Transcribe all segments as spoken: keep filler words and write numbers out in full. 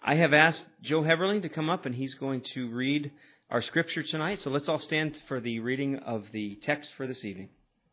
I have asked Joe Heberling to come up, and he's going to read our scripture tonight. So let's all stand for the reading of the text for this evening.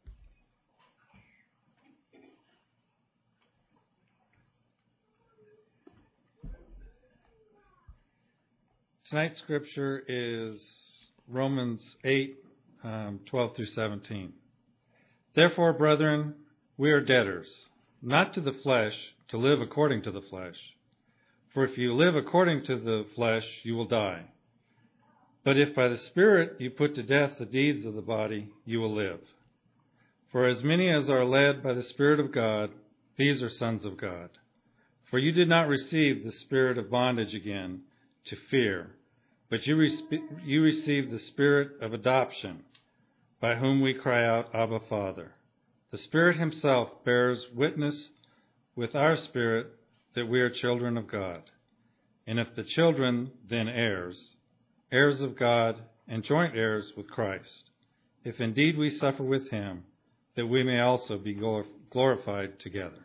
Tonight's scripture is Romans eight, um, twelve through seventeen. Therefore, brethren, we are debtors, not to the flesh, to live according to the flesh. For if you live according to the flesh, you will die. But if by the Spirit you put to death the deeds of the body, you will live. For as many as are led by the Spirit of God, these are sons of God. For you did not receive the spirit of bondage again to fear, but you, re- you received the Spirit of adoption, by whom we cry out, Abba, Father. The Spirit himself bears witness with our spirit that we are children of God. And if the children, then heirs, heirs of God and joint heirs with Christ, if indeed we suffer with him, that we may also be glorified together.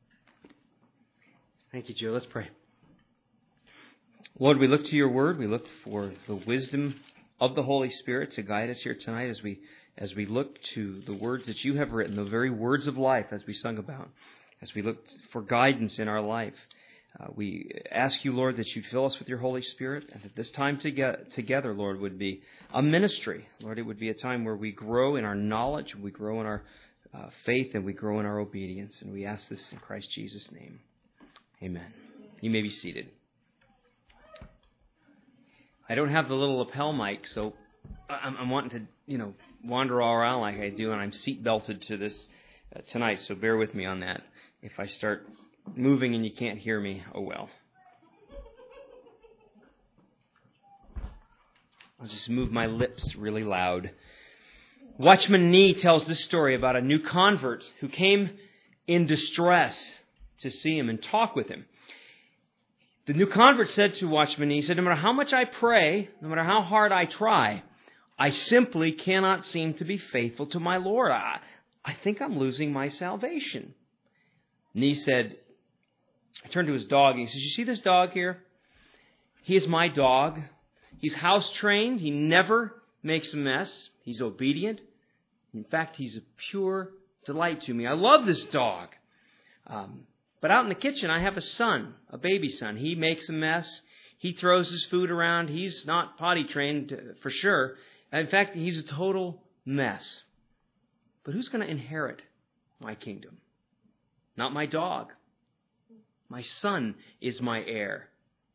Thank you, Joe. Let's pray. Lord, we look to your word. We look for the wisdom of the Holy Spirit to guide us here tonight as we as we look to the words that you have written, the very words of life as we sung about, as we look for guidance in our life. Uh, we ask you, Lord, that you'd fill us with your Holy Spirit, and that this time to get together, Lord, would be a ministry. Lord, it would be a time where we grow in our knowledge, we grow in our uh, faith, and we grow in our obedience. And we ask this in Christ Jesus' name. Amen. You may be seated. I don't have the little lapel mic, so I'm, I'm wanting to, you know, wander all around like I do, and I'm seat belted to this uh, tonight, so bear with me on that. If I start moving and you can't hear me, oh well. I'll just move my lips really loud. Watchman Nee tells this story about a new convert who came in distress to see him and talk with him. The new convert said to Watchman Nee, he said, no matter how much I pray, no matter how hard I try, I simply cannot seem to be faithful to my Lord. I, I think I'm losing my salvation. Nee said, I turned to his dog and he says, you see this dog here? He is my dog. He's house trained. He never makes a mess. He's obedient. In fact, he's a pure delight to me. I love this dog. Um, but out in the kitchen, I have a son, a baby son. He makes a mess. He throws his food around. He's not potty trained for sure. In fact, he's a total mess. But who's going to inherit my kingdom? Not my dog. My son is my heir.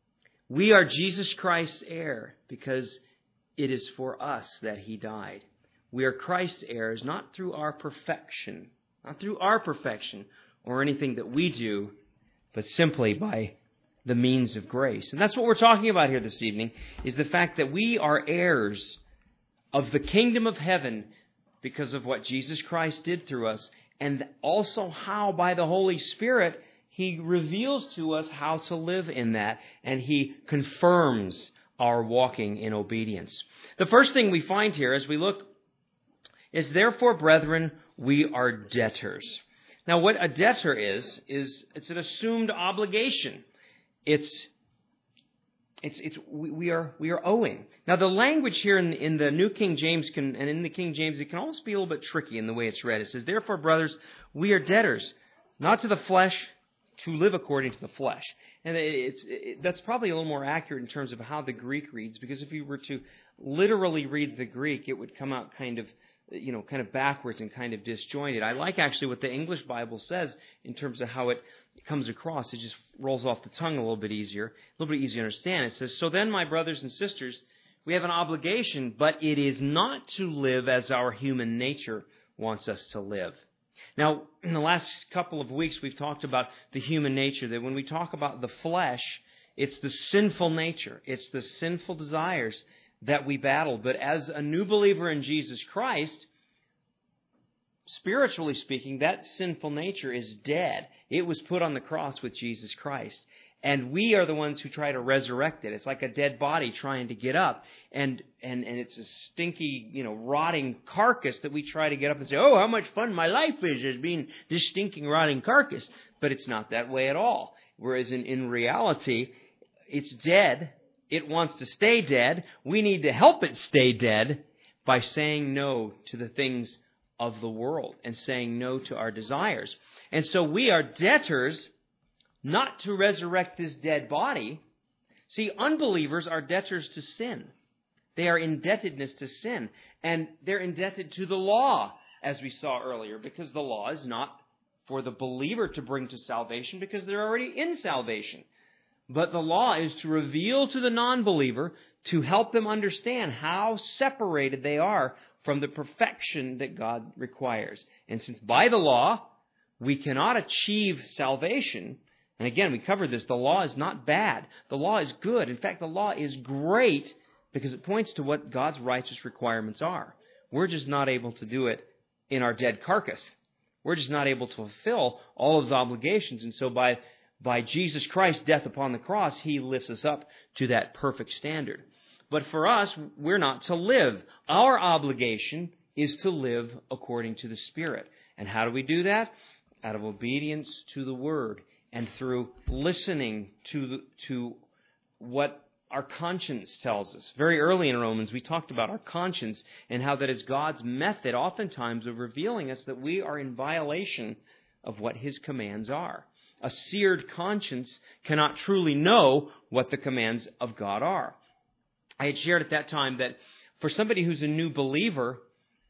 We are Jesus Christ's heir because it is for us that he died. We are Christ's heirs not through our perfection, not through our perfection or anything that we do, but simply by the means of grace. And that's what we're talking about here this evening, is the fact that we are heirs of the kingdom of heaven because of what Jesus Christ did through us, and also how by the Holy Spirit he reveals to us how to live in that, and he confirms our walking in obedience. The first thing we find here as we look is, therefore, brethren, we are debtors. Now, what a debtor is, is it's an assumed obligation. It's It's it's we, we are we are owing. Now the language here in in the New King James can and in the King James it can almost be a little bit tricky in the way it's read. It says, "Therefore, brothers, we are debtors, not to the flesh, to live according to the flesh." And it's it, that's probably a little more accurate in terms of how the Greek reads, because if you were to literally read the Greek, it would come out kind of you know kind of backwards and kind of disjointed. I like actually what the English Bible says in terms of how it comes across. It just rolls off the tongue a little bit easier, a little bit easier to understand. It says, "So then, my brothers and sisters, we have an obligation, but it is not to live as our human nature wants us to live." Now, in the last couple of weeks, we've talked about the human nature, that when we talk about the flesh, it's the sinful nature. It's the sinful desires that we battle. But as a new believer in Jesus Christ, spiritually speaking, that sinful nature is dead. It was put on the cross with Jesus Christ. And we are the ones who try to resurrect it. It's like a dead body trying to get up. And, and, and it's a stinky, you know, rotting carcass that we try to get up and say, "Oh, how much fun my life is as being this stinking, rotting carcass." But it's not that way at all. Whereas in, in reality, it's dead. It wants to stay dead. We need to help it stay dead by saying no to the things of the world and saying no to our desires. And so we are debtors not to resurrect this dead body. See, unbelievers are debtors to sin. They are indebtedness to sin. And they're indebted to the law, as we saw earlier, because the law is not for the believer to bring to salvation because they're already in salvation. But the law is to reveal to the non-believer to help them understand how separated they are from the perfection that God requires. And since by the law we cannot achieve salvation, and again, we covered this, the law is not bad. The law is good. In fact, the law is great because it points to what God's righteous requirements are. We're just not able to do it in our dead carcass. We're just not able to fulfill all of His obligations. And so by, by Jesus Christ's death upon the cross, He lifts us up to that perfect standard. But for us, we're not to live. Our obligation is to live according to the Spirit. And how do we do that? Out of obedience to the Word and through listening to the, to what our conscience tells us. Very early in Romans, we talked about our conscience and how that is God's method, oftentimes, of revealing us that we are in violation of what His commands are. A seared conscience cannot truly know what the commands of God are. I had shared at that time that for somebody who's a new believer,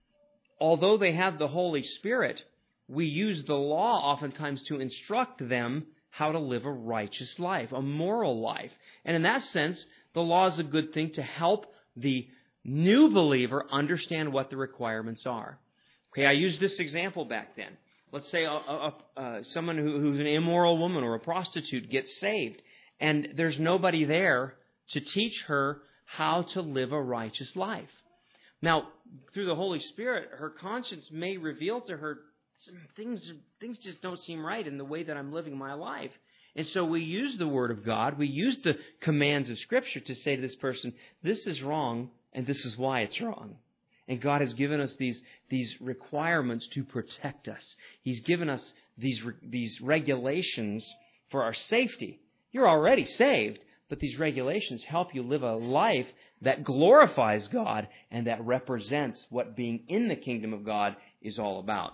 although they have the Holy Spirit, we use the law oftentimes to instruct them how to live a righteous life, a moral life. And in that sense, the law is a good thing to help the new believer understand what the requirements are. Okay, I used this example back then. Let's say a, a, a, someone who, who's an immoral woman or a prostitute gets saved, and there's nobody there to teach her how to live a righteous life. Now, through the Holy Spirit, her conscience may reveal to her some things, things just don't seem right in the way that I'm living my life. And so we use the Word of God, we use the commands of Scripture to say to this person, this is wrong, and this is why it's wrong. And God has given us these, these requirements to protect us. He's given us these, these regulations for our safety. You're already saved, but these regulations help you live a life that glorifies God and that represents what being in the kingdom of God is all about.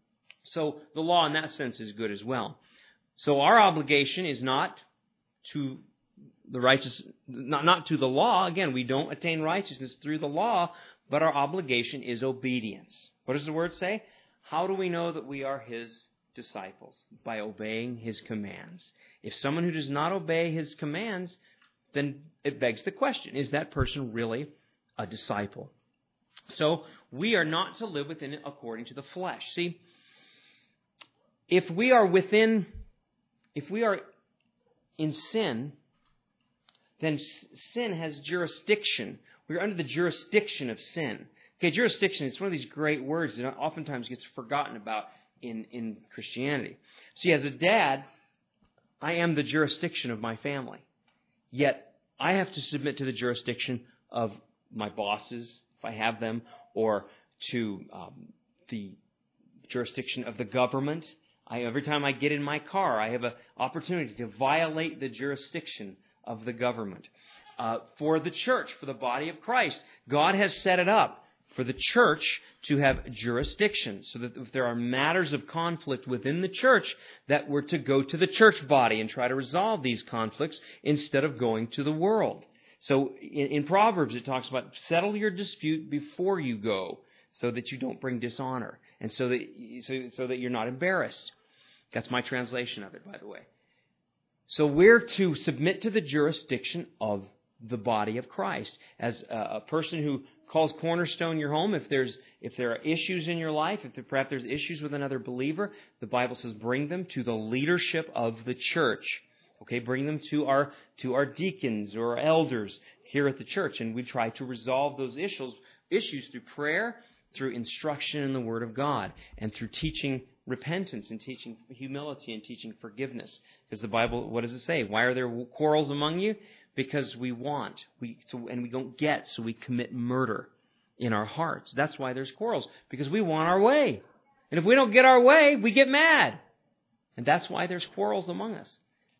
So the law in that sense is good as well. So our obligation is not to the righteous, not, not to the law. Again, we don't attain righteousness through the law, but our obligation is obedience. What does the Word say? How do we know that we are His disciples? By obeying His commands. If someone who does not obey His commands, then it begs the question, is that person really a disciple? So we are not to live within it according to the flesh. See, if we are within, if we are in sin, then sin has jurisdiction. We're under the jurisdiction of sin. Okay, jurisdiction is one of these great words that oftentimes gets forgotten about in, in Christianity. See, as a dad, I am the jurisdiction of my family. Yet, I have to submit to the jurisdiction of my bosses, if I have them, or to um, the jurisdiction of the government. I, every time I get in my car, I have an opportunity to violate the jurisdiction of the government. Uh, for the church, for the body of Christ, God has set it up for the church to have jurisdiction, so that if there are matters of conflict within the church, that we're to go to the church body and try to resolve these conflicts instead of going to the world. So in, in Proverbs, it talks about settle your dispute before you go, so that you don't bring dishonor, and so that so, so that you're not embarrassed. That's my translation of it, by the way. So we're to submit to the jurisdiction of the body of Christ. As a, a person who calls Cornerstone your home, if there's if there are issues in your life, if there, perhaps there's issues with another believer, the Bible says bring them to the leadership of the church. Okay, bring them to our to our deacons or elders here at the church, and we try to resolve those issues issues through prayer, through instruction in the Word of God, and through teaching repentance and teaching humility and teaching forgiveness. Because the Bible, what does it say? Why are there quarrels among you? Because we want, we so, and we don't get, so we commit murder in our hearts. That's why there's quarrels, because we want our way. And if we don't get our way, we get mad. And that's why there's quarrels among us.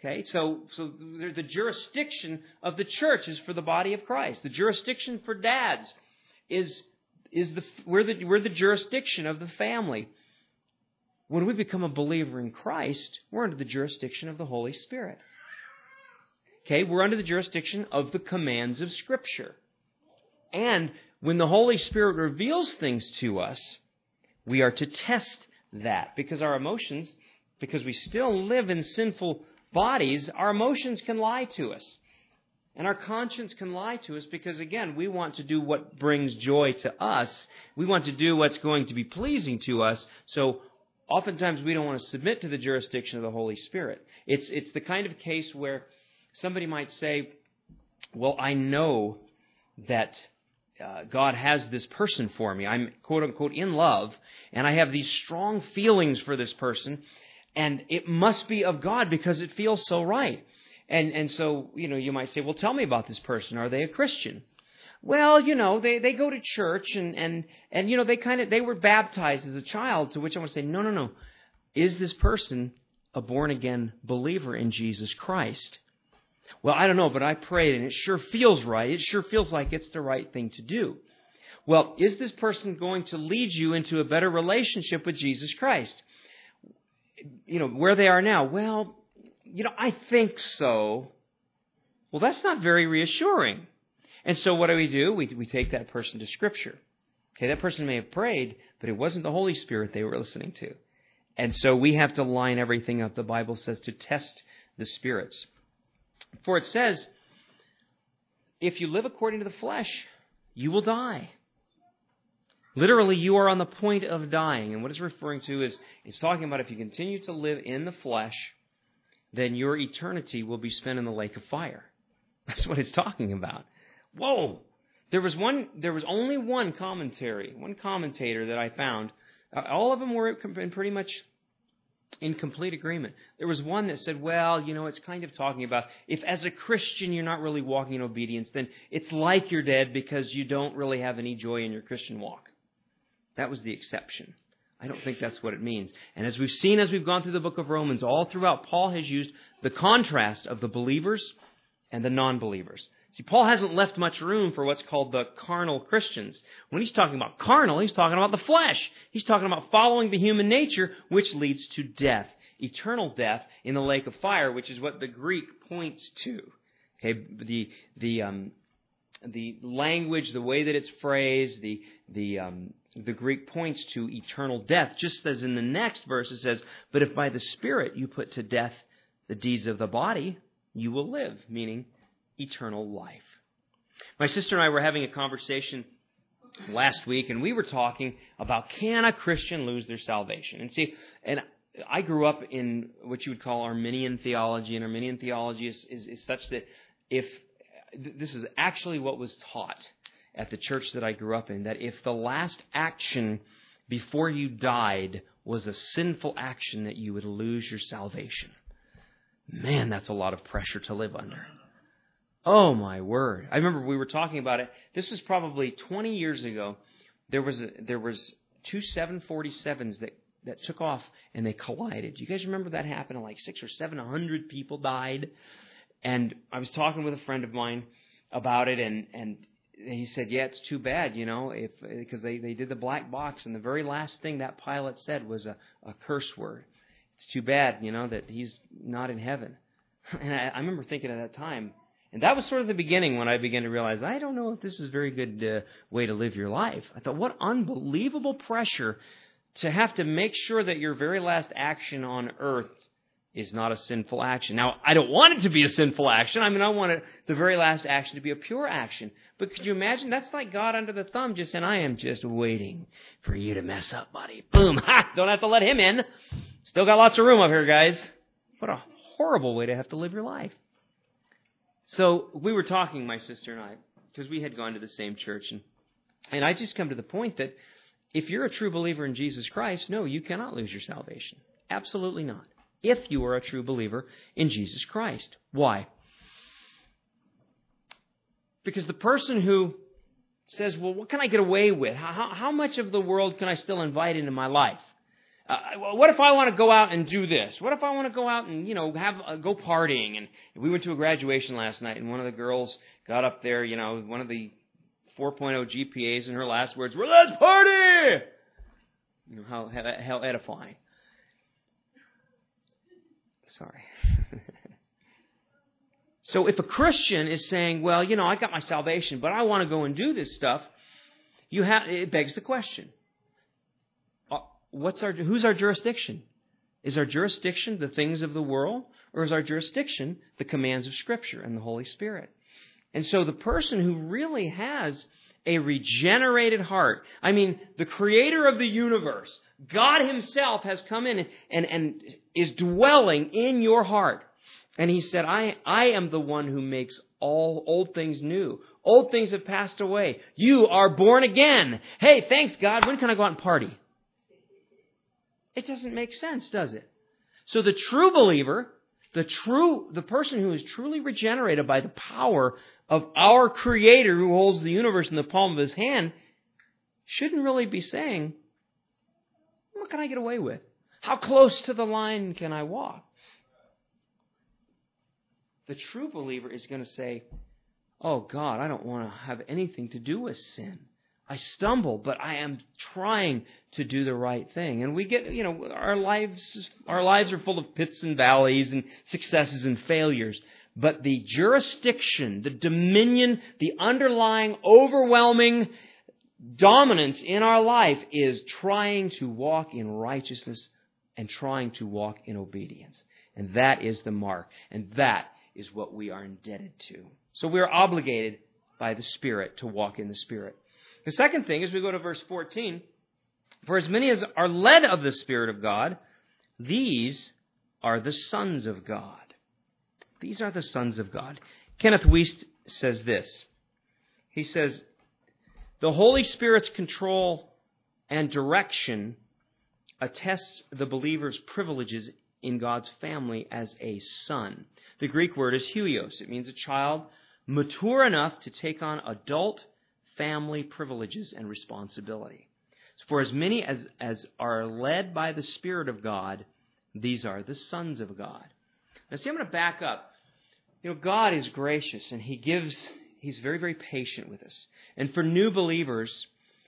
Okay, so so the jurisdiction of the church is for the body of Christ. The jurisdiction for dads is is the we're the we're the jurisdiction of the family. When we become a believer in Christ, we're under the jurisdiction of the Holy Spirit. Okay, we're under the jurisdiction of the commands of Scripture. And when the Holy Spirit reveals things to us, we are to test that, because our emotions, because we still live in sinful bodies, our emotions can lie to us. And our conscience can lie to us because, again, we want to do what brings joy to us. We want to do what's going to be pleasing to us. So oftentimes we don't want to submit to the jurisdiction of the Holy Spirit. It's, it's the kind of case where somebody might say, well, I know that uh, God has this person for me. I'm, quote unquote, in love, and I have these strong feelings for this person. And it must be of God because it feels so right. And and so, you know, you might say, well, tell me about this person. Are they a Christian? Well, you know, they, they go to church and, and, and, you know, they kind of, they were baptized as a child, to which I want to say, no, no, no. Is this person a born-again believer in Jesus Christ? Well, I don't know, but I prayed and it sure feels right. It sure feels like it's the right thing to do. Well, is this person going to lead you into a better relationship with Jesus Christ? You know, where they are now, well, you know, I think so. Well, that's not very reassuring. And so what do we do? We, we take that person to Scripture. Okay, that person may have prayed, but it wasn't the Holy Spirit they were listening to. And so we have to line everything up. The Bible says to test the spirits. For it says, if you live according to the flesh, you will die. Literally, you are on the point of dying. And what it's referring to is, it's talking about if you continue to live in the flesh, then your eternity will be spent in the lake of fire. That's what it's talking about. Whoa! There was one. There was only one commentary, one commentator that I found. Uh, all of them were in pretty much in complete agreement. There was one that said, well, you know, it's kind of talking about if as a Christian you're not really walking in obedience, then it's like you're dead because you don't really have any joy in your Christian walk. That was the exception. I don't think that's what it means. And as we've seen as we've gone through the book of Romans, all throughout, Paul has used the contrast of the believers and the non-believers. See, Paul hasn't left much room for what's called the carnal Christians. When he's talking about carnal, he's talking about the flesh. He's talking about following the human nature, which leads to death, eternal death in the lake of fire, which is what the Greek points to. Okay, the the um, the language, the way that it's phrased, the the um, the Greek points to eternal death, just as in the next verse it says, but if by the Spirit you put to death the deeds of the body, you will live, meaning eternal life. My sister and I were having a conversation last week, and we were talking about, can a Christian lose their salvation? And see, and I grew up in what you would call Arminian theology, and Arminian theology is, is, is such that if, this is actually what was taught at the church that I grew up in, that if the last action before you died was a sinful action, that you would lose your salvation. Man, that's a lot of pressure to live under. Oh, my word. I remember we were talking about it. This was probably twenty years ago. There was a, there was two seven forty-sevens that, that took off and they collided. Do you guys remember that happened? Like six or seven hundred people died. And I was talking with a friend of mine about it, and, and he said, yeah, it's too bad, you know, if because they, they did the black box, and the very last thing that pilot said was a, a curse word. It's too bad, you know, that he's not in heaven. And I, I remember thinking at that time, and that was sort of the beginning when I began to realize, I don't know if this is a very good uh, way to live your life. I thought, what unbelievable pressure to have to make sure that your very last action on earth is not a sinful action. Now, I don't want it to be a sinful action. I mean, I want it, the very last action to be a pure action. But could you imagine? That's like God under the thumb just saying, I am just waiting for you to mess up, buddy. Boom. Ha! Don't have to let him in. Still got lots of room up here, guys. What a horrible way to have to live your life. So we were talking, my sister and I, because we had gone to the same church. And, and I just come to the point that if you're a true believer in Jesus Christ, no, you cannot lose your salvation. Absolutely not. If you are a true believer in Jesus Christ. Why? Because the person who says, well, what can I get away with? How, how, how much of the world can I still invite into my life? Uh, what if I want to go out and do this? What if I want to go out and, you know, have uh, go partying? And we went to a graduation last night, and one of the girls got up there, you know, one of the four point oh G P As, and her last words were, "Let's party!" You know, how, how edifying. Sorry. So if a Christian is saying, well, you know, I got my salvation, but I want to go and do this stuff, you have, it begs the question. What's our, who's our jurisdiction? Is our jurisdiction the things of the world, or is our jurisdiction the commands of Scripture and the Holy Spirit? And so the person who really has a regenerated heart, I mean, the creator of the universe, God himself has come in and, and, and is dwelling in your heart. And he said, I, I am the one who makes all old things new. Old things have passed away. You are born again. Hey, thanks God. When can I go out and party? It doesn't make sense, does it? So the true believer, the true, the person who is truly regenerated by the power of our Creator who holds the universe in the palm of his hand, shouldn't really be saying, what can I get away with? How close to the line can I walk? The true believer is going to say, oh God, I don't want to have anything to do with sin. I stumble, but I am trying to do the right thing. And we get, you know, our lives, our lives are full of pits and valleys and successes and failures. But the jurisdiction, the dominion, the underlying, overwhelming dominance in our life is trying to walk in righteousness and trying to walk in obedience. And that is the mark. And that is what we are indebted to. So we are obligated by the Spirit to walk in the Spirit. The second thing is we go to verse fourteen. For as many as are led of the Spirit of God, these are the sons of God. These are the sons of God. Kenneth Wuest says this. He says, the Holy Spirit's control and direction attests the believer's privileges in God's family as a son. The Greek word is huios. It means a child mature enough to take on adult family privileges and responsibility. For as many as, as are led by the Spirit of God, these are the sons of God. Now see, I'm going to back up. You know, God is gracious and He gives, He's very, very patient with us. And for new believers,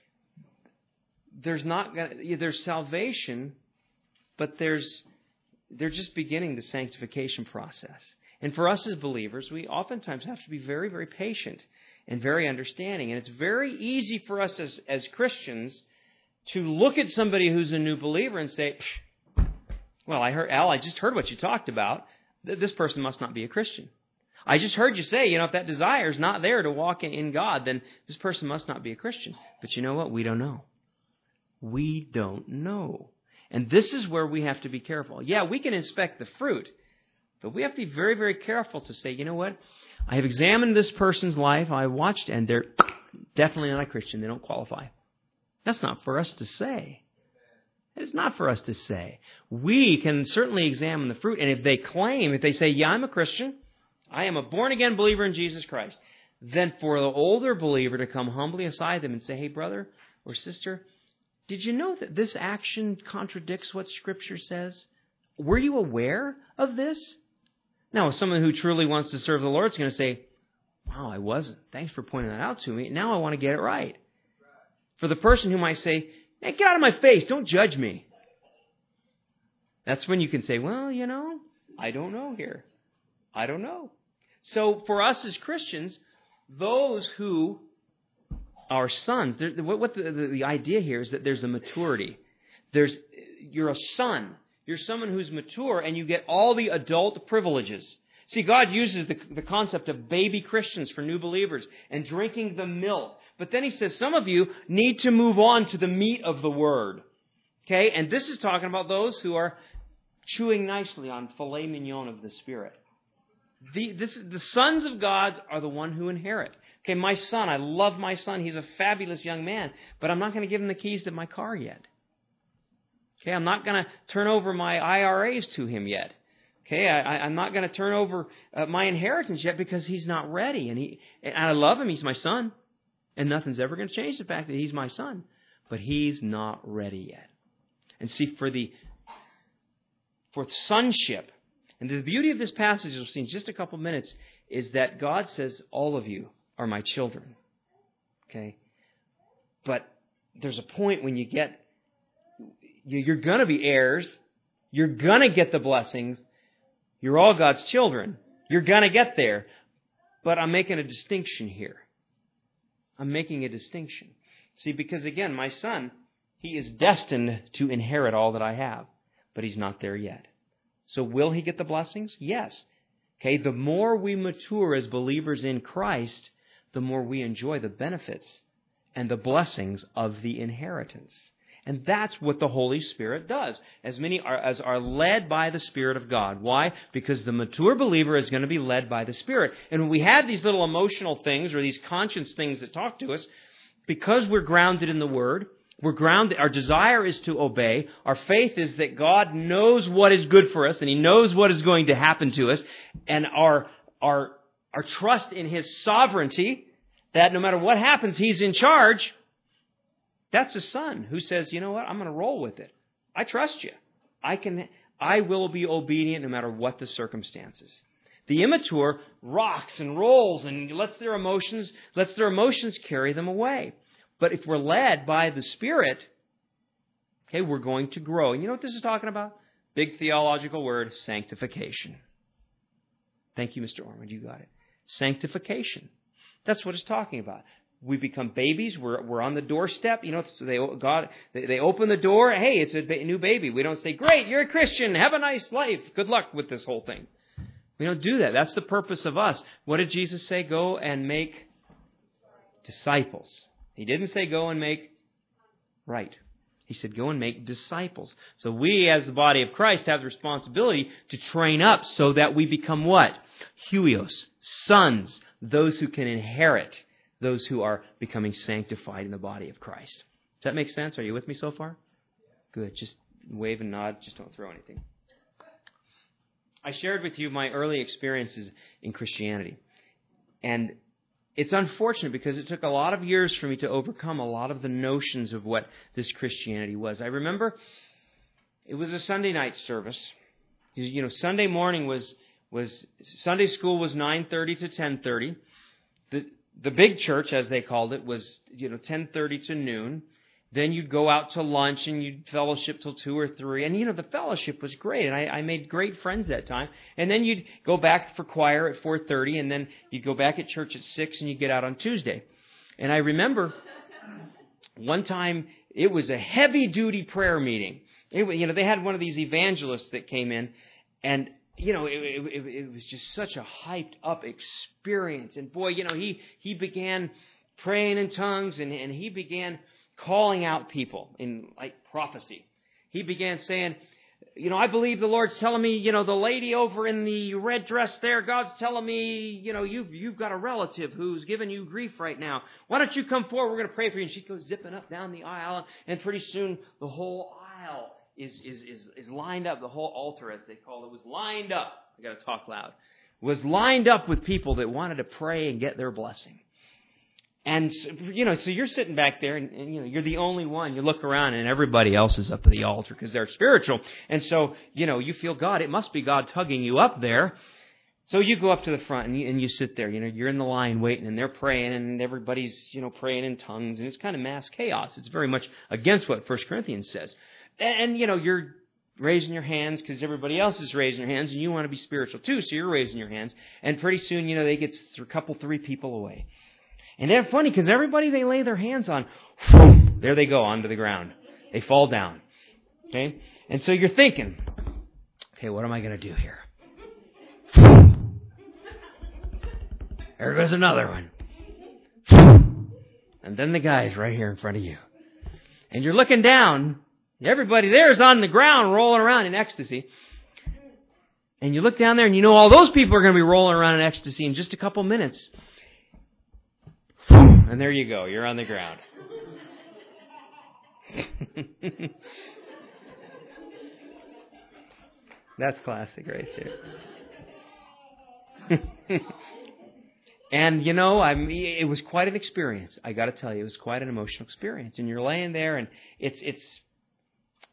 there's not gonna, there's salvation, but there's they're just beginning the sanctification process. And for us as believers, we oftentimes have to be very, very patient and very understanding. And it's very easy for us as, as Christians to look at somebody who's a new believer and say, well, I heard, Al, I just heard what you talked about. This person must not be a Christian. I just heard you say, you know, if that desire is not there to walk in God, then this person must not be a Christian. But you know what? We don't know. We don't know. And this is where we have to be careful. Yeah, we can inspect the fruit, but we have to be very, very careful to say, you know what? I have examined this person's life. I watched, and they're definitely not a Christian. They don't qualify. That's not for us to say. It's not for us to say. We can certainly examine the fruit, and if they claim, if they say, yeah, I'm a Christian, I am a born-again believer in Jesus Christ, then for the older believer to come humbly aside them and say, hey, brother or sister, did you know that this action contradicts what Scripture says? Were you aware of this? Now, someone who truly wants to serve the Lord is going to say, wow, I wasn't. Thanks for pointing that out to me. Now I want to get it right. For the person who might say, hey, get out of my face. Don't judge me. That's when you can say, well, you know, I don't know here. I don't know. So for us as Christians, those who are sons, what the, the, the idea here is that there's a maturity. There's, you're a son. You're someone who's mature, and you get all the adult privileges. See, God uses the, the concept of baby Christians for new believers and drinking the milk. But then He says some of you need to move on to the meat of the Word. Okay? And this is talking about those who are chewing nicely on filet mignon of the Spirit. The, this, the sons of God are the one who inherit. Okay, my son, I love my son. He's a fabulous young man, but I'm not going to give him the keys to my car yet. Okay, I'm not going to turn over my I R As to him yet. Okay, I, I'm not going to turn over uh, my inheritance yet because he's not ready. And he, and I love him. He's my son. And nothing's ever going to change the fact that he's my son. But he's not ready yet. And see, for the for sonship, and the beauty of this passage, you'll see in just a couple minutes, is that God says, all of you are my children. Okay? But there's a point when you get, you're going to be heirs. You're going to get the blessings. You're all God's children. You're going to get there. But I'm making a distinction here. I'm making a distinction. See, because again, my son, he is destined to inherit all that I have. But he's not there yet. So will he get the blessings? Yes. Okay, the more we mature as believers in Christ, the more we enjoy the benefits and the blessings of the inheritance. And that's what the Holy Spirit does, as many are, as are led by the Spirit of God. Why? Because the mature believer is going to be led by the Spirit. And when we have these little emotional things or these conscience things that talk to us, because we're grounded in the Word, we're grounded, our desire is to obey. Our faith is that God knows what is good for us and He knows what is going to happen to us. And our, our, our trust in His sovereignty, that no matter what happens, He's in charge. That's a son who says, you know what, I'm going to roll with it. I trust you. I can, I will be obedient no matter what the circumstances. The immature rocks and rolls and lets their emotions, lets their emotions carry them away. But if we're led by the Spirit, okay, we're going to grow. And you know what this is talking about? Big theological word, sanctification. Thank you, Mister Ormond. You got it. Sanctification. That's what it's talking about. We become babies. We're we're on the doorstep. You know, so they God they, they open the door. Hey, it's a ba- new baby. We don't say, "Great, you're a Christian. Have a nice life. Good luck with this whole thing." We don't do that. That's the purpose of us. What did Jesus say? Go and make disciples. He didn't say go and make right. He said go and make disciples. So we, as the body of Christ, have the responsibility to train up so that we become what? Huios, sons, those who can inherit. Those who are becoming sanctified in the body of Christ. Does that make sense? Are you with me so far? Good. Just wave and nod. Just don't throw anything. I shared with you my early experiences in Christianity. And it's unfortunate because it took a lot of years for me to overcome a lot of the notions of what this Christianity was. I remember it was a Sunday night service. You know, Sunday morning was, was Sunday school was nine thirty to ten thirty. The The big church, as they called it, was, you know, ten thirty to noon. Then you'd go out to lunch and you'd fellowship till two or three. And, you know, the fellowship was great. And I, I made great friends that time. And then you'd go back for choir at four thirty. And then you'd go back at church at six and you'd get out on Tuesday. And I remember one time it was a heavy-duty prayer meeting. It, you know, they had one of these evangelists that came in. And You know, it, it, it was just such a hyped up experience. And boy, you know, he, he began praying in tongues and, and he began calling out people in like prophecy. He began saying, you know, I believe the Lord's telling me, you know, the lady over in the red dress there, God's telling me, you know, you've, you've got a relative who's giving you grief right now. Why don't you come forward? We're going to pray for you. And she goes zipping up down the aisle. And pretty soon the whole aisle Is, is is is lined up. The whole altar, as they call it, was lined up. I got to talk loud. Was lined up with people that wanted to pray and get their blessing. And you know, so you're sitting back there, and, and you know, you're the only one. You look around, and everybody else is up at the altar because they're spiritual. And so, you know, you feel God. It must be God tugging you up there. So you go up to the front and you, and you sit there. You know, you're in the line waiting, and they're praying, and everybody's you know praying in tongues, and it's kind of mass chaos. It's very much against what First Corinthians says. And, you know, you're raising your hands because everybody else is raising their hands and you want to be spiritual too, so you're raising your hands. And pretty soon, you know, they get a couple, three people away. And they're funny because everybody they lay their hands on, whoom, there they go onto the ground. They fall down. Okay? And so you're thinking, okay, what am I going to do here? There goes another one. And then the guy's right here in front of you. And you're looking down. Everybody there is on the ground rolling around in ecstasy. And you look down there and you know all those people are going to be rolling around in ecstasy in just a couple minutes. And there you go. You're on the ground. That's classic right there. And, you know, I mean, it was quite an experience. I got to tell you, it was quite an emotional experience. And you're laying there and it's it's...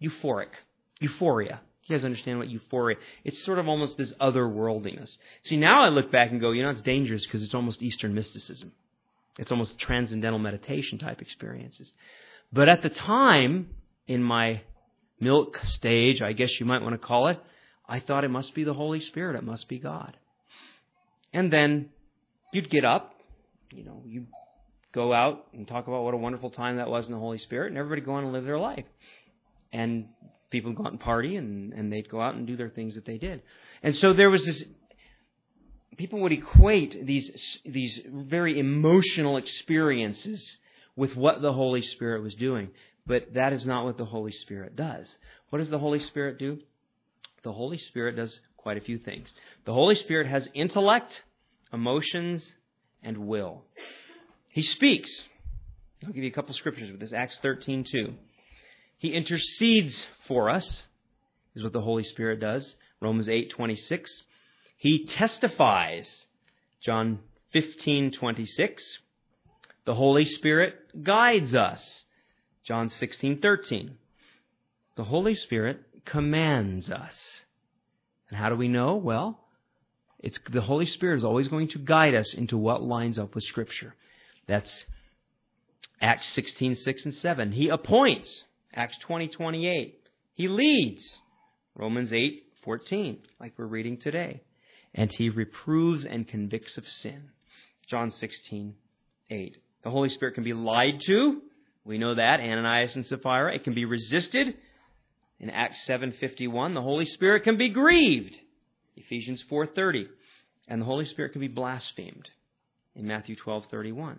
euphoric. Euphoria. You guys understand what euphoria? It's sort of almost this otherworldliness. See, now I look back and go, you know, it's dangerous because it's almost Eastern mysticism. It's almost transcendental meditation type experiences. But at the time, in my milk stage, I guess you might want to call it, I thought it must be the Holy Spirit. It must be God. And then you'd get up, you know, you'd go out and talk about what a wonderful time that was in the Holy Spirit, and everybody go on and live their life. And people would go out and party, and, and they'd go out and do their things that they did. And so there was this, people would equate these, these very emotional experiences with what the Holy Spirit was doing. But that is not what the Holy Spirit does. What does the Holy Spirit do? The Holy Spirit does quite a few things. The Holy Spirit has intellect, emotions, and will. He speaks. I'll give you a couple scriptures with this. Acts thirteen two. He intercedes for us, is what the Holy Spirit does. Romans eight twenty-six. He testifies. John fifteen twenty-six. The Holy Spirit guides us. John sixteen thirteen. The Holy Spirit commands us. And how do we know? Well, it's the Holy Spirit is always going to guide us into what lines up with Scripture. That's Acts sixteen six and seven. He appoints. Acts twenty twenty-eight. He leads. Romans eight fourteen, like we're reading today. And he reproves and convicts of sin. John sixteen eight. The Holy Spirit can be lied to. We know that. Ananias and Sapphira. It can be resisted. In Acts seven fifty-one, the Holy Spirit can be grieved. Ephesians four thirty. And the Holy Spirit can be blasphemed. In Matthew twelve thirty-one.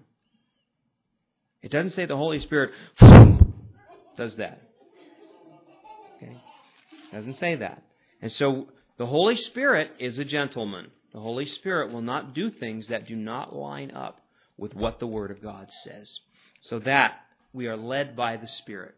It doesn't say the Holy Spirit does that. Okay? It doesn't say that. And so the Holy Spirit is a gentleman. The Holy Spirit will not do things that do not line up with what the Word of God says. So that we are led by the Spirit.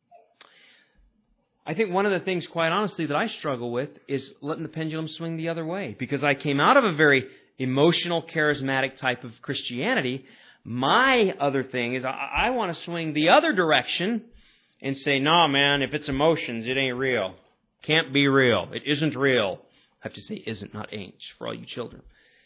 I think one of the things, quite honestly, that I struggle with is letting the pendulum swing the other way. Because I came out of a very emotional, charismatic type of Christianity. My other thing is I, I want to swing the other direction and say, nah, man, if it's emotions, it ain't real. Can't be real. It isn't real. I have to say isn't, not ain't, for all you children.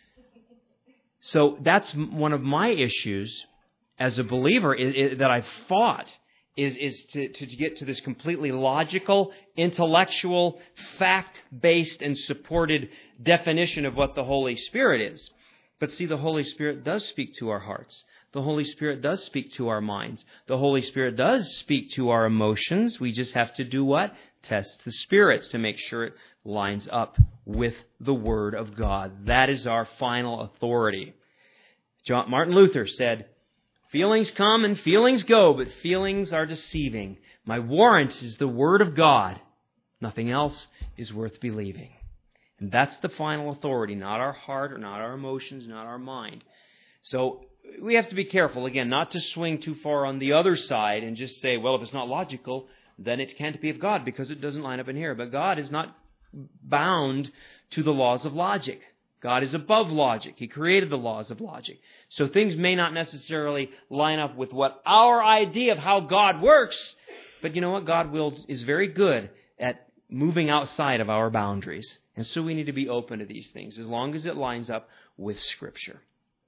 So that's one of my issues as a believer is, is, that I've fought is, is to, to get to this completely logical, intellectual, fact-based and supported definition of what the Holy Spirit is. But see, the Holy Spirit does speak to our hearts. The Holy Spirit does speak to our minds. The Holy Spirit does speak to our emotions. We just have to do what? Test the spirits to make sure it lines up with the Word of God. That is our final authority. John, Martin Luther said, feelings come and feelings go, but feelings are deceiving. My warrant is the Word of God. Nothing else is worth believing. And that's the final authority, not our heart or not our emotions, not our mind. So we have to be careful, again, not to swing too far on the other side and just say, well, if it's not logical, then it can't be of God because it doesn't line up in here. But God is not bound to the laws of logic. God is above logic. He created the laws of logic. So things may not necessarily line up with what our idea of how God works, but you know what? God will is very good at moving outside of our boundaries. And so we need to be open to these things as long as it lines up with Scripture.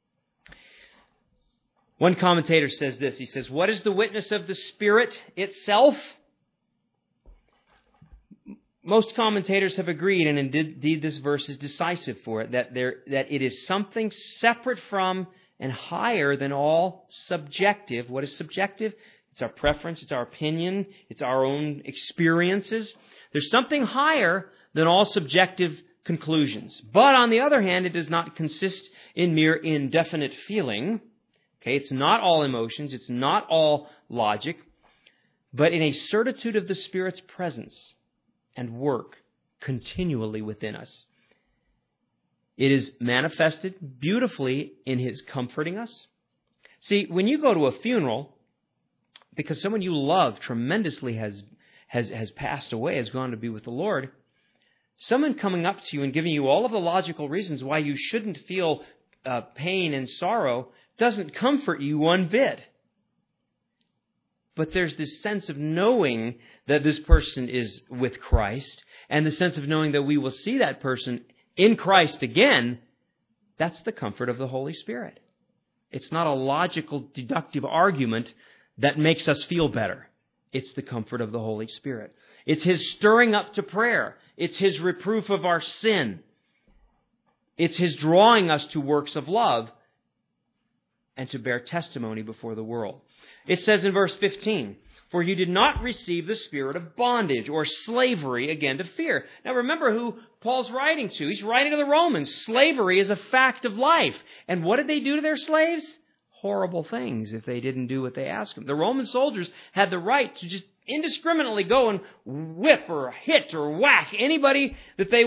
One commentator says this. He says, what is the witness of the Spirit itself? Most commentators have agreed, and indeed this verse is decisive for it, that there that it is something separate from and higher than all subjective. What is subjective? It's our preference, it's our opinion, it's our own experiences. There's something higher than all subjective conclusions. But on the other hand, it does not consist in mere indefinite feeling. Okay, it's not all emotions, it's not all logic, but in a certitude of the Spirit's presence and work continually within us. It is manifested beautifully in His comforting us. See, when you go to a funeral, because someone you love tremendously has, has, has passed away, has gone to be with the Lord, someone coming up to you and giving you all of the logical reasons why you shouldn't feel uh, pain and sorrow doesn't comfort you one bit. but there's this sense of knowing that this person is with Christ, and the sense of knowing that we will see that person in Christ again. That's the comfort of the Holy Spirit. It's not a logical, deductive argument that makes us feel better. It's the comfort of the Holy Spirit. It's His stirring up to prayer. It's His reproof of our sin. It's His drawing us to works of love and to bear testimony before the world. It says in verse fifteen, "For you did not receive the spirit of bondage or slavery again to fear." Now remember who Paul's writing to. He's writing to the Romans. Slavery is a fact of life. And what did they do to their slaves? Horrible things if they didn't do what they asked them. The Roman soldiers had the right to just indiscriminately go and whip or hit or whack anybody that they,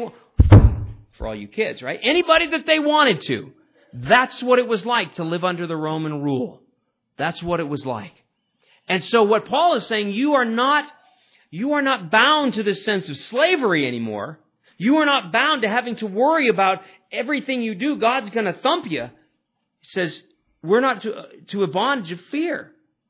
for all you kids, right? Anybody that they wanted to. That's what it was like to live under the Roman rule. That's what it was like. And so what Paul is saying, you are not, you are not bound to this sense of slavery anymore. You are not bound to having to worry about everything you do, God's going to thump you. He says, we're not to, to a bondage of fear.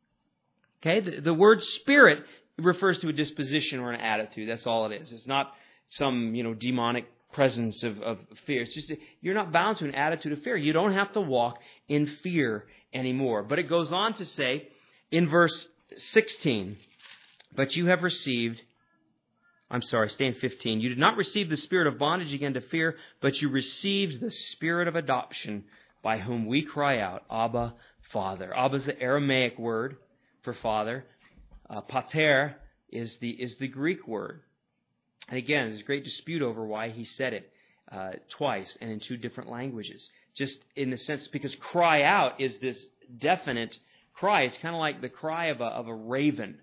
Okay, the, the word spirit refers to a disposition or an attitude. That's all it is. It's not some, you know, demonic presence of, of fear. It's just, you're not bound to an attitude of fear. You don't have to walk in fear anymore. But it goes on to say in verse sixteen, "But you have received," I'm sorry, stay in fifteen, "You did not receive the spirit of bondage again to fear, but you received the spirit of adoption, by whom we cry out, Abba, Father." Abba is the Aramaic word for father. Uh, pater is the is the Greek word. And again, there's a great dispute over why he said it uh, twice and in two different languages. Just in the sense, because cry out is this definite cry. It's kind of like the cry of a of a raven.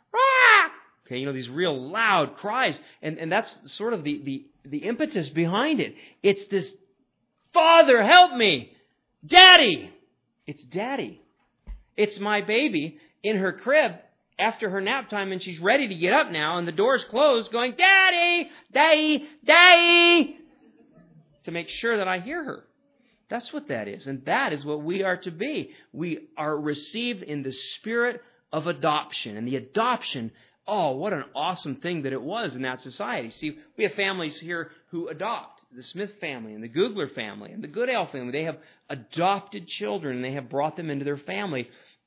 Okay, you know, these real loud cries. And, and that's sort of the, the, the impetus behind it. It's this, "Father, help me! Daddy!" It's Daddy. It's my baby in her crib after her nap time, and she's ready to get up now, and the door's closed, going, "Daddy! Daddy! Daddy!" to make sure that I hear her. That's what that is. And that is what we are to be. We are received in the spirit of adoption. And the adoption, oh, what an awesome thing that it was in that society. See, we have families here who adopt. The Smith family and the Googler family and the Goodale family. They have adopted children and they have brought them into their family.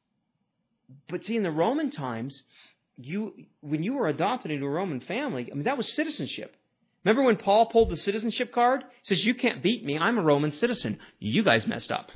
But see, in the Roman times, you when you were adopted into a Roman family, I mean, that was citizenship. Remember when Paul pulled the citizenship card? He says, "You can't beat me. I'm a Roman citizen. You guys messed up."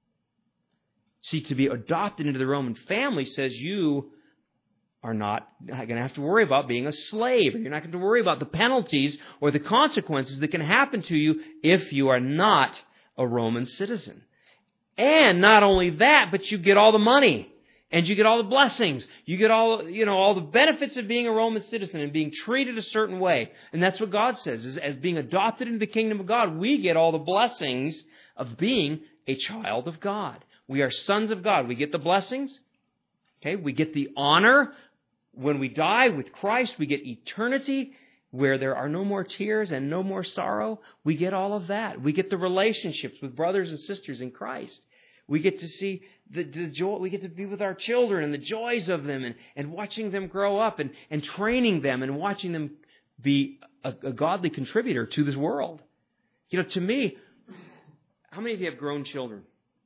See, to be adopted into the Roman family says you are not going to have to worry about being a slave. You're not going to worry about the penalties or the consequences that can happen to you if you are not a Roman citizen. And not only that, but you get all the money. And you get all the blessings. You get all, you know, all the benefits of being a Roman citizen and being treated a certain way. And that's what God says, is as being adopted into the kingdom of God, we get all the blessings of being a child of God. We are sons of God. We get the blessings. Okay, we get the honor. When we die with Christ, we get eternity where there are no more tears and no more sorrow. We get all of that. We get the relationships with brothers and sisters in Christ. We get to see the, the joy. We get to be with our children and the joys of them and, and watching them grow up and, and training them and watching them be a, a godly contributor to this world. You know, to me, how many of you have grown children?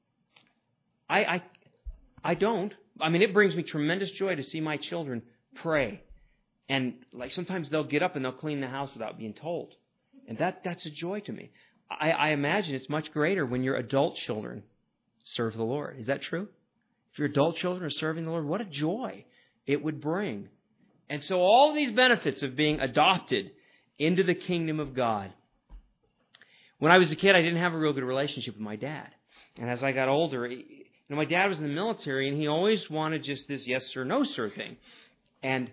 I, I, I don't. I mean, it brings me tremendous joy to see my children pray. And like sometimes they'll get up and they'll clean the house without being told. And that that's a joy to me. I, I imagine it's much greater when your adult children serve the Lord. Is that true? If your adult children are serving the Lord, what a joy it would bring. And so all of these benefits of being adopted into the kingdom of God. When I was a kid, I didn't have a real good relationship with my dad. And as I got older, you know, my dad was in the military, and he always wanted just this yes sir, no sir thing. And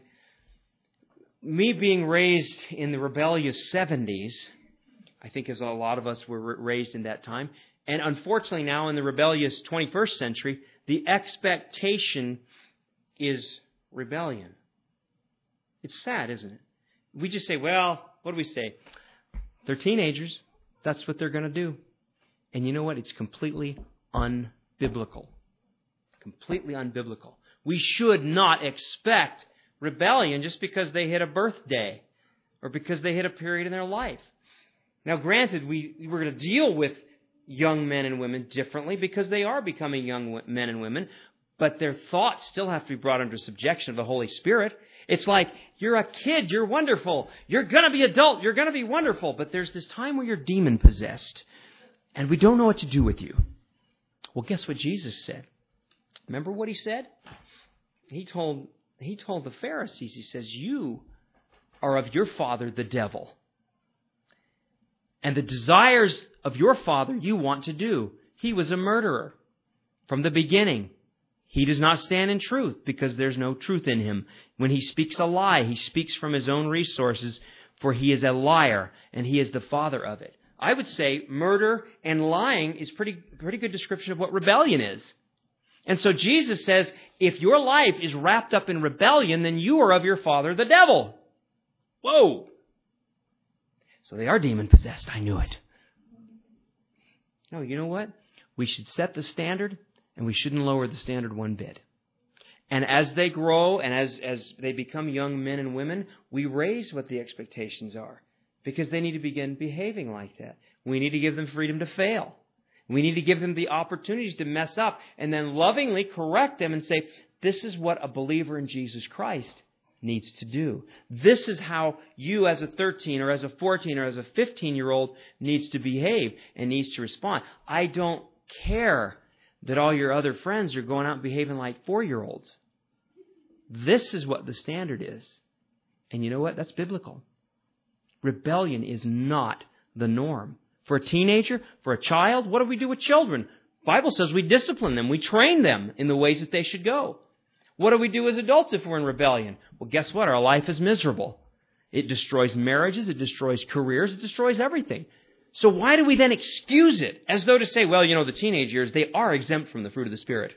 me being raised in the rebellious seventies, I think as a lot of us were raised in that time, and unfortunately now in the rebellious twenty-first century, the expectation is rebellion. It's sad, isn't it? We just say, well, what do we say? They're teenagers. That's what they're going to do. And you know what? It's completely unbiblical. Completely unbiblical. We should not expect rebellion just because they hit a birthday or because they hit a period in their life. Now, granted, we, we're going to deal with young men and women differently because they are becoming young men and women, but their thoughts still have to be brought under subjection of the Holy Spirit. It's like, you're a kid, you're wonderful, you're going to be adult, you're going to be wonderful, but there's this time where you're demon-possessed, and we don't know what to do with you. Well, guess what Jesus said? Remember what he said? He told, he told the Pharisees, he says, you are of your father, the devil. And the desires of your father you want to do. He was a murderer from the beginning. He does not stand in truth because there's no truth in him. When he speaks a lie, he speaks from his own resources, for he is a liar and he is the father of it. I would say murder and lying is pretty pretty good description of what rebellion is. And so Jesus says, if your life is wrapped up in rebellion, then you are of your father, the devil. Whoa! So they are demon-possessed. I knew it. No, you know what? We should set the standard, and we shouldn't lower the standard one bit. And as they grow, and as, as they become young men and women, we raise what the expectations are. Because they need to begin behaving like that. We need to give them freedom to fail. We need to give them the opportunities to mess up, and then lovingly correct them and say, this is what a believer in Jesus Christ needs to do. This is how you as a thirteen or as a fourteen or as a fifteen-year-old needs to behave and needs to respond. I don't care that all your other friends are going out and behaving like four-year-olds. This is what the standard is. And you know what? That's biblical. Rebellion is not the norm. For a teenager, for a child, what do we do with children? The Bible says we discipline them. We train them in the ways that they should go. What do we do as adults if we're in rebellion? Well, guess what? Our life is miserable. It destroys marriages. It destroys careers. It destroys everything. So why do we then excuse it? As though to say, well, you know, the teenage years, they are exempt from the fruit of the Spirit.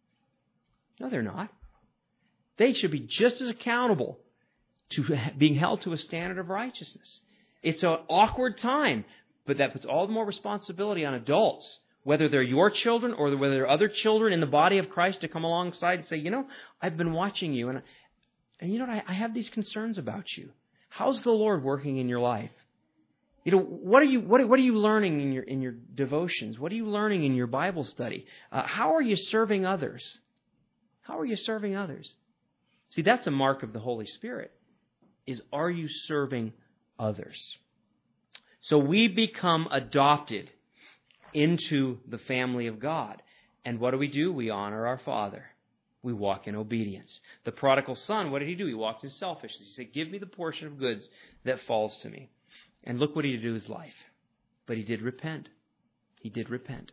No, they're not. They should be just as accountable to being held to a standard of righteousness. It's an awkward time, but that puts all the more responsibility on adults, whether they're your children or whether they're other children in the body of Christ, to come alongside and say, you know, I've been watching you, and, and you know, I, I have these concerns about you. How's the Lord working in your life? You know, what are you what, what are you learning in your in your devotions? What are you learning in your Bible study? Uh, how are you serving others? How are you serving others? See, that's a mark of the Holy Spirit. Is are you serving others? So we become adopted into the family of God. And what do we do? We honor our Father. We walk in obedience. The prodigal son, what did he do? He walked in selfishness. He said, give me the portion of goods that falls to me. And look what he did to his life. But he did repent. He did repent.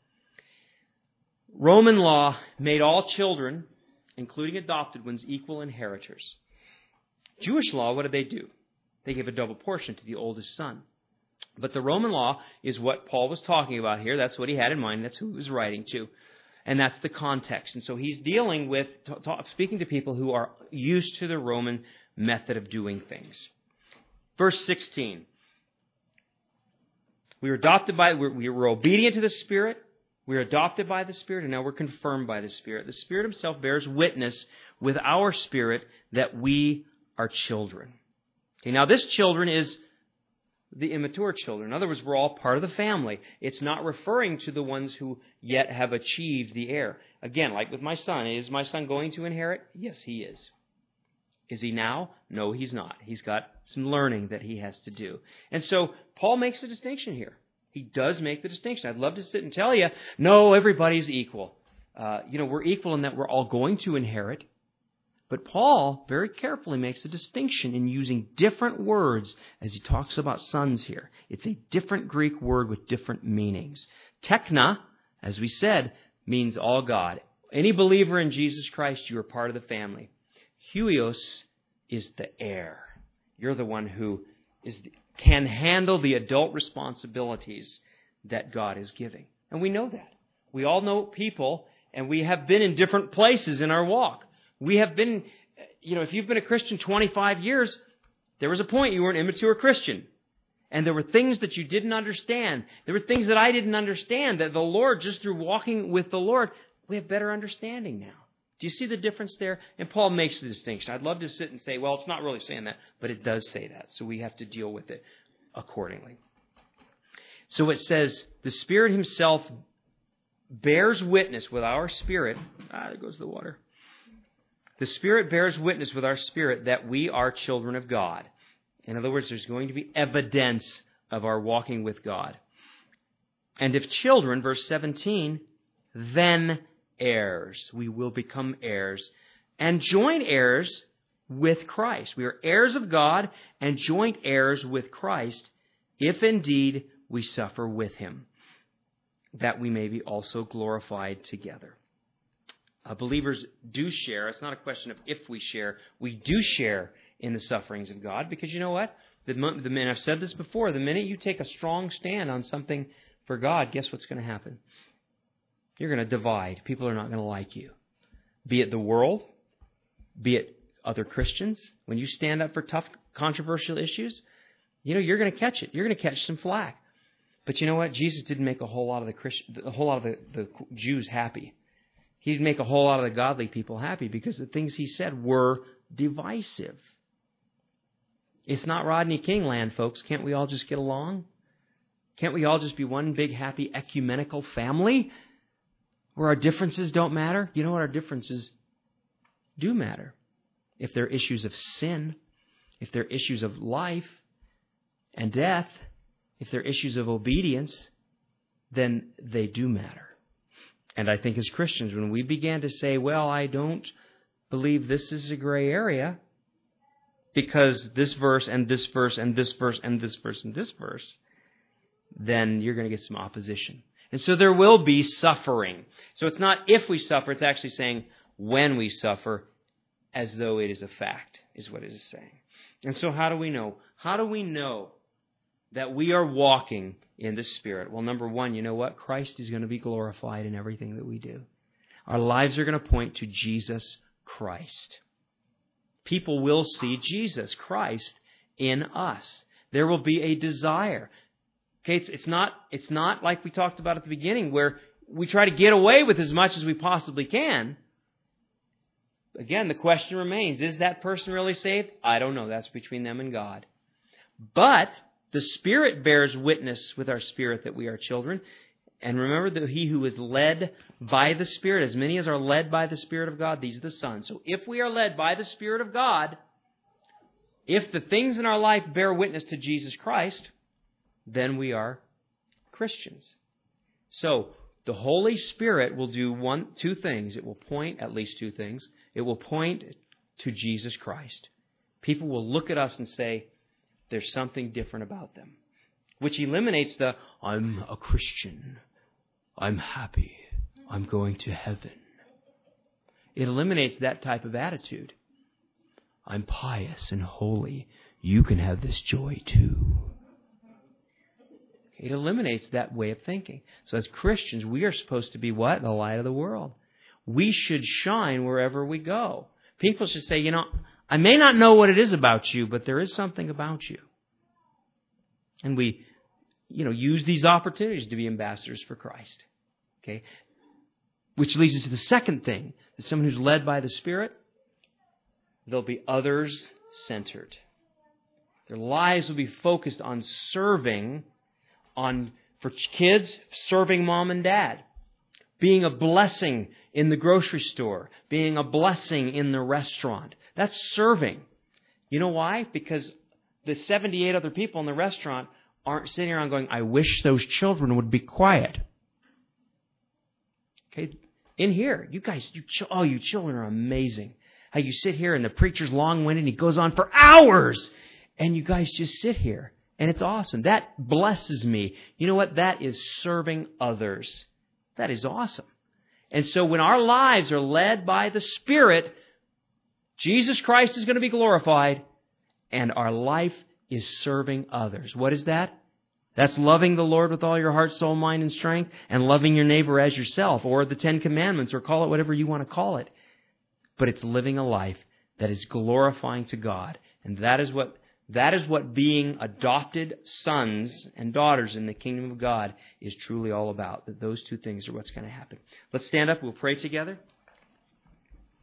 Roman law made all children, including adopted ones, equal inheritors. Jewish law, what did they do? They gave a double portion to the oldest son. But the Roman law is what Paul was talking about here. That's what he had in mind. That's who he was writing to. And that's the context. And so he's dealing with, talk, speaking to people who are used to the Roman method of doing things. Verse sixteen. We were adopted by, we were obedient to the Spirit. We were adopted by the Spirit, and now we're confirmed by the Spirit. The Spirit Himself bears witness with our spirit that we are children. Okay, now this children is the immature children. In other words, we're all part of the family. It's not referring to the ones who yet have achieved the heir. Again, like with my son, is my son going to inherit? Yes, he is. Is he now? No, he's not. He's got some learning that he has to do. And so Paul makes a distinction here. He does make the distinction. I'd love to sit and tell you, no, everybody's equal. Uh, you know, we're equal in that we're all going to inherit. But Paul very carefully makes a distinction in using different words as he talks about sons here. It's a different Greek word with different meanings. Tekna, as we said, means all God. Any believer in Jesus Christ, you are part of the family. Huios is the heir. You're the one who is the, can handle the adult responsibilities that God is giving. And we know that. We all know people, and we have been in different places in our walk. We have been, you know, if you've been a Christian twenty-five years, there was a point you were an immature Christian. And there were things that you didn't understand. There were things that I didn't understand that the Lord, just through walking with the Lord, we have better understanding now. Do you see the difference there? And Paul makes the distinction. I'd love to sit and say, well, it's not really saying that, but it does say that. So we have to deal with it accordingly. So it says, the Spirit himself bears witness with our spirit. Ah, there goes the water. The Spirit bears witness with our spirit that we are children of God. In other words, there's going to be evidence of our walking with God. And if children, verse seventeen, then heirs. We will become heirs and joint heirs with Christ. We are heirs of God and joint heirs with Christ, if indeed we suffer with him, that we may be also glorified together. Uh, believers do share. It's not a question of if we share. We do share in the sufferings of God, because you know what? The, the minute, I've said this before, the minute you take a strong stand on something for God, guess what's going to happen? You're going to divide. People are not going to like you. Be it the world, be it other Christians. When you stand up for tough, controversial issues, you know, you're going to catch it. You're going to catch some flack. But you know what? Jesus didn't make a whole lot of the Christian, a whole lot of the, the Jews happy. He didn't make a whole lot of the godly people happy because the things he said were divisive. It's not Rodney King land, folks. Can't we all just get along? Can't we all just be one big, happy, ecumenical family where our differences don't matter? You know what? Our differences do matter. If they're issues of sin, if they're issues of life and death, if they're issues of obedience, then they do matter. And I think as Christians, when we began to say, well, I don't believe this is a gray area because this verse and this verse and this verse and this verse and this verse, then you're going to get some opposition. And so there will be suffering. So it's not if we suffer, it's actually saying when we suffer, as though it is a fact, is what it is saying. And so how do we know? How do we know that we are walking in the Spirit? Well, number one, you know what? Christ is going to be glorified in everything that we do. Our lives are going to point to Jesus Christ. People will see Jesus Christ in us. There will be a desire. Okay, it's, it's not, it's not like we talked about at the beginning where we try to get away with as much as we possibly can. Again, the question remains, is that person really saved? I don't know. That's between them and God. But the Spirit bears witness with our spirit that we are children. And remember that he who is led by the Spirit, as many as are led by the Spirit of God, these are the sons. So if we are led by the Spirit of God, if the things in our life bear witness to Jesus Christ, then we are Christians. So the Holy Spirit will do one, two things. It will point, at least two things. It will point to Jesus Christ. People will look at us and say, there's something different about them. Which eliminates the, I'm a Christian. I'm happy. I'm going to heaven. It eliminates that type of attitude. I'm pious and holy. You can have this joy too. It eliminates that way of thinking. So as Christians, we are supposed to be what? The light of the world. We should shine wherever we go. People should say, you know, I may not know what it is about you, but there is something about you. And we, you know, use these opportunities to be ambassadors for Christ. Okay? Which leads us to the second thing. That someone who's led by the Spirit, they'll be others-centered. Their lives will be focused on serving, on, for kids, serving mom and dad. Being a blessing in the grocery store. Being a blessing in the restaurant. That's serving. You know why? Because the seventy-eight other people in the restaurant aren't sitting around going, I wish those children would be quiet. Okay, in here, you guys, you oh, you children are amazing. How you sit here and the preacher's long-winded and he goes on for hours. And you guys just sit here. And it's awesome. That blesses me. You know what? That is serving others. That is awesome. And so when our lives are led by the Spirit, Jesus Christ is going to be glorified. And our life is serving others. What is that? That's loving the Lord with all your heart, soul, mind, and strength, and loving your neighbor as yourself, or the Ten Commandments, or call it whatever you want to call it. But it's living a life that is glorifying to God. And that is what that is what being adopted sons and daughters in the kingdom of God is truly all about. That those two things are what's going to happen. Let's stand up. We'll pray together.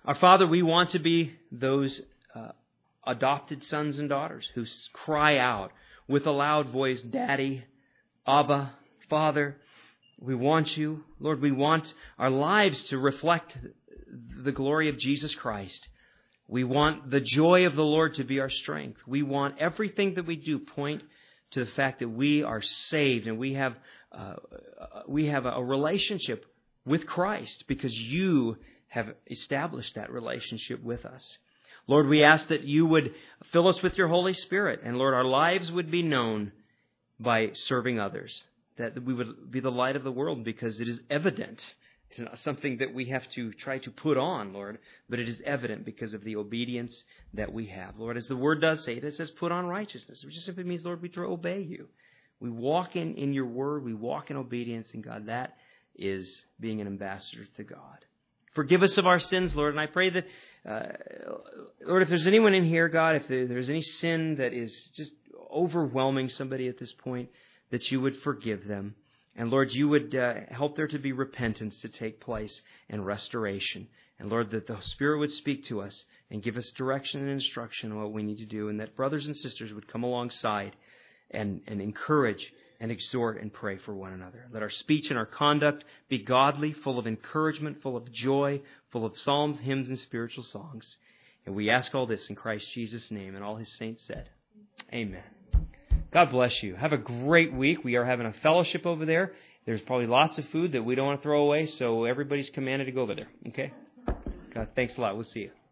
Our Father, we want to be those uh, adopted sons and daughters who cry out with a loud voice, Daddy, Abba, Father, we want you. Lord, we want our lives to reflect the glory of Jesus Christ. We want the joy of the Lord to be our strength. We want everything that we do point to the fact that we are saved and we have uh, we have a relationship with Christ because you have established that relationship with us. Lord, we ask that you would fill us with your Holy Spirit, and Lord, our lives would be known by serving others, that we would be the light of the world because it is evident. It's not something that we have to try to put on, Lord, but it is evident because of the obedience that we have. Lord, as the Word does say, it says put on righteousness, which just simply means, Lord, we try to obey you. We walk in, in your Word, we walk in obedience, and God, that is being an ambassador to God. Forgive us of our sins, Lord, and I pray that, uh, Lord, if there's anyone in here, God, if there, there's any sin that is just overwhelming somebody at this point, that you would forgive them. And Lord, you would uh, help there to be repentance to take place and restoration. And Lord, that the Spirit would speak to us and give us direction and instruction on what we need to do. And that brothers and sisters would come alongside and, and encourage and exhort and pray for one another. Let our speech and our conduct be godly, full of encouragement, full of joy, full of psalms, hymns, and spiritual songs. And we ask all this in Christ Jesus' name. And all his saints said, Amen. God bless you. Have a great week. We are having a fellowship over there. There's probably lots of food that we don't want to throw away, so everybody's commanded to go over there. Okay? God, thanks a lot. We'll see you.